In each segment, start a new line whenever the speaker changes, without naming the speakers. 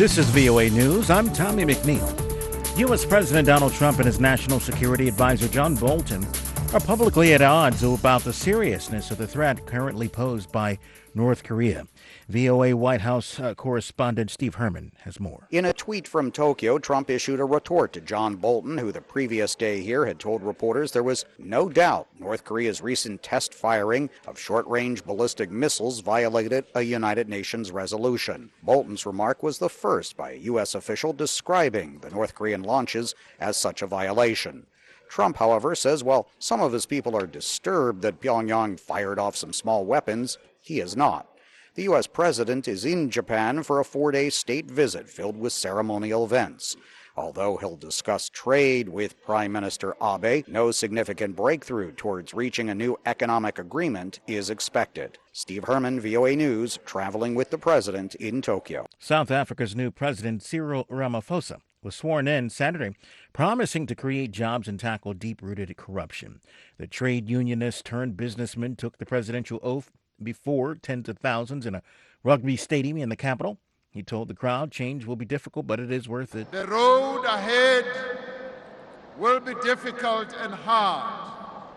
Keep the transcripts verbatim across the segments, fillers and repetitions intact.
This is V O A News. I'm Tommy McNeil. U S. President Donald Trump and his National Security Advisor John Bolton are publicly at odds about the seriousness of the threat currently posed by North Korea. V O A White House uh, correspondent Steve Herman has more.
In a tweet from Tokyo, Trump issued a retort to John Bolton, who the previous day here had told reporters there was no doubt North Korea's recent test firing of short-range ballistic missiles violated a United Nations resolution. Bolton's remark was the first by a U S official describing the North Korean launches as such a violation. Trump, however, says while some of his people are disturbed that Pyongyang fired off some small weapons, he is not. The U S president is in Japan for a four-day state visit filled with ceremonial events. Although he'll discuss trade with Prime Minister Abe, no significant breakthrough towards reaching a new economic agreement is expected. Steve Herman, V O A News, traveling with the president in Tokyo.
South Africa's new president, Cyril Ramaphosa, was sworn in Saturday, promising to create jobs and tackle deep-rooted corruption. The trade unionist turned businessman took the presidential oath before tens of thousands in a rugby stadium in the capital. He told the crowd change will be difficult, but it is worth it.
The road ahead will be difficult and hard.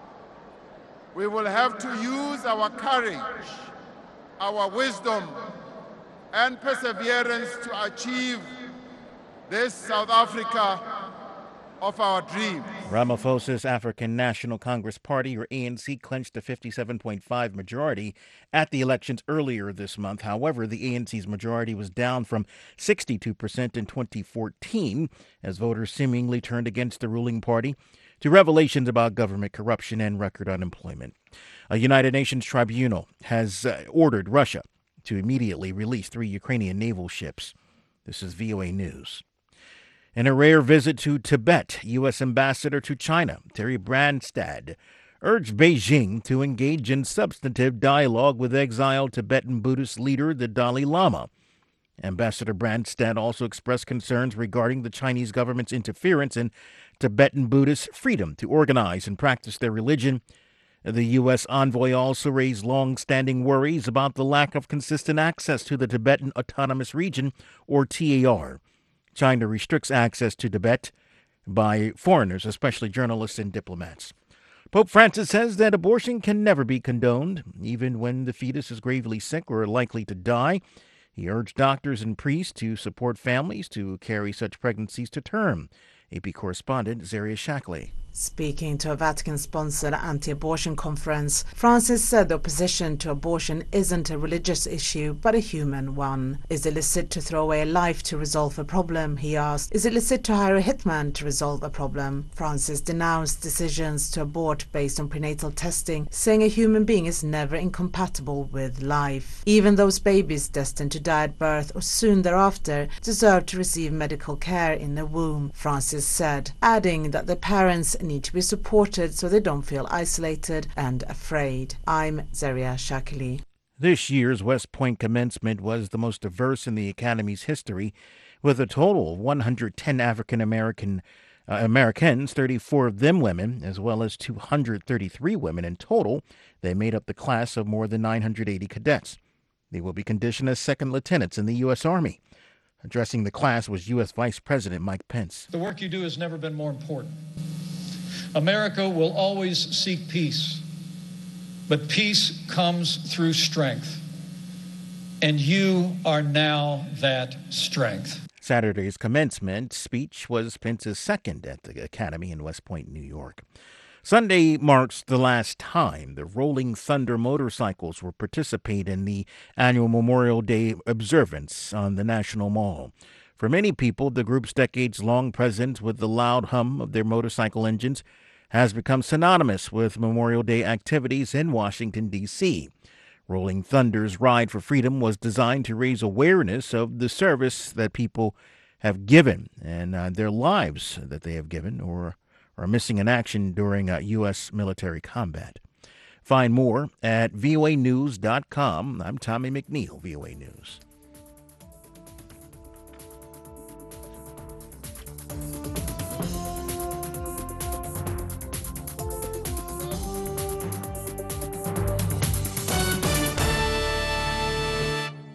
We will have to use our courage, our wisdom, and perseverance to achieve this South Africa of our dreams.
Ramaphosa's African National Congress Party, or A N C, clinched a fifty-seven point five majority at the elections earlier this month. However, the A N C's majority was down from sixty-two percent in twenty fourteen as voters seemingly turned against the ruling party to revelations about government corruption and record unemployment. A United Nations tribunal has uh, ordered Russia to immediately release three Ukrainian naval ships. This is V O A News. In a rare visit to Tibet, U S. Ambassador to China, Terry Branstad, urged Beijing to engage in substantive dialogue with exiled Tibetan Buddhist leader the Dalai Lama. Ambassador Branstad also expressed concerns regarding the Chinese government's interference in Tibetan Buddhist freedom to organize and practice their religion. The U S envoy also raised long-standing worries about the lack of consistent access to the Tibetan Autonomous Region, or T A R. China restricts access to Tibet by foreigners, especially journalists and diplomats. Pope Francis says that abortion can never be condoned, even when the fetus is gravely sick or likely to die. He urged doctors and priests to support families to carry such pregnancies to term. A P correspondent Zaria Shackley.
Speaking to a Vatican-sponsored anti-abortion conference, Francis said the opposition to abortion isn't a religious issue, but a human one. Is it licit to throw away a life to resolve a problem, he asked. Is it licit to hire a hitman to resolve a problem? Francis denounced decisions to abort based on prenatal testing, saying a human being is never incompatible with life. Even those babies destined to die at birth or soon thereafter deserve to receive medical care in the womb, Francis said, adding that the parents need to be supported so they don't feel isolated and afraid. I'm Zaria Shakili.
This year's West Point commencement was the most diverse in the Academy's history, with a total of one hundred ten African American uh, Americans, thirty-four of them women, as well as two hundred thirty-three women in total. They made up the class of more than nine hundred eighty cadets. They will be conditioned as second lieutenants in the U S. Army. Addressing the class was U S. Vice President Mike Pence.
The work you do has never been more important. America will always seek peace, but peace comes through strength, and you are now that strength.
Saturday's commencement speech was Pence's second at the Academy in West Point, New York. Sunday marks the last time the Rolling Thunder motorcycles will participate in the annual Memorial Day observance on the National Mall. For many people, the group's decades-long presence with the loud hum of their motorcycle engines has become synonymous with Memorial Day activities in Washington, D C Rolling Thunder's Ride for Freedom was designed to raise awareness of the service that people have given and uh, their lives that they have given or are missing in action during uh, U S military combat. Find more at V O A news dot com. I'm Tommy McNeil, V O A News.